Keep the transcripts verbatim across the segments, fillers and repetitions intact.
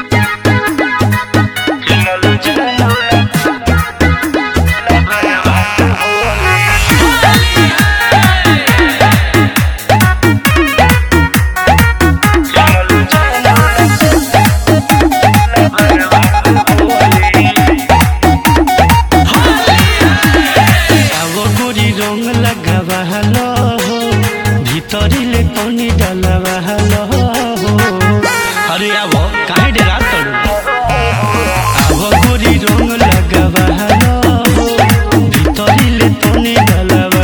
भीतरी पानी डालवा अरे अब काहे डेरा अब गोरी रंग लगवा भीतरी पानी डालवा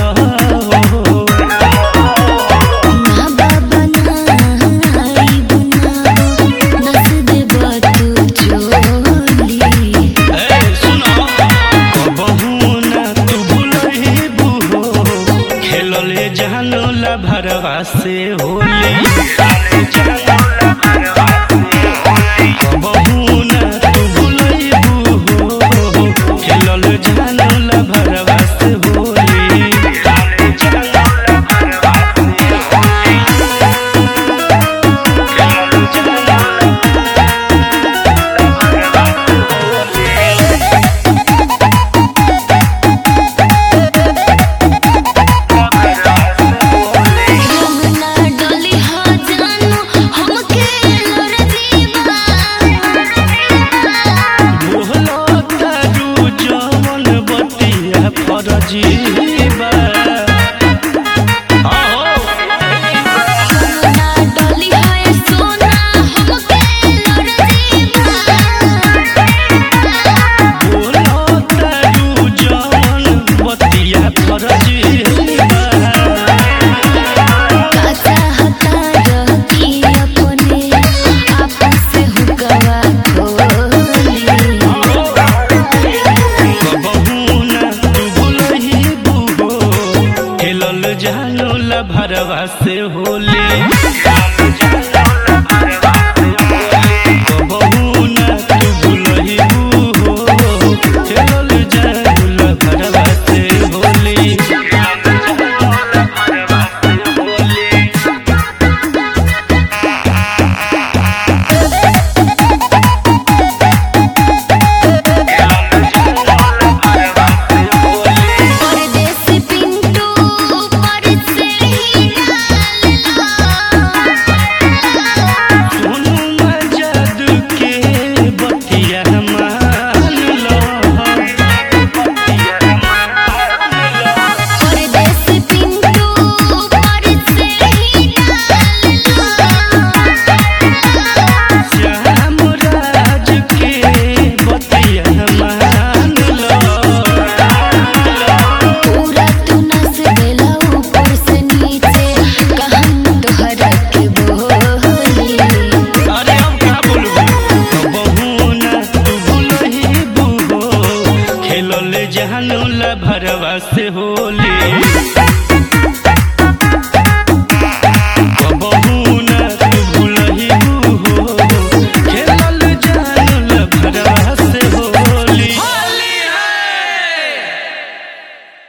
भरवा से होली बहू न तू भुलैबू हो खेलल जानल भरवा से होली जीवा जानूला भरवा से होली बहू न तू भुलैबू हो खेलल जानूला भरवा से होली जानूला भरवा से होली।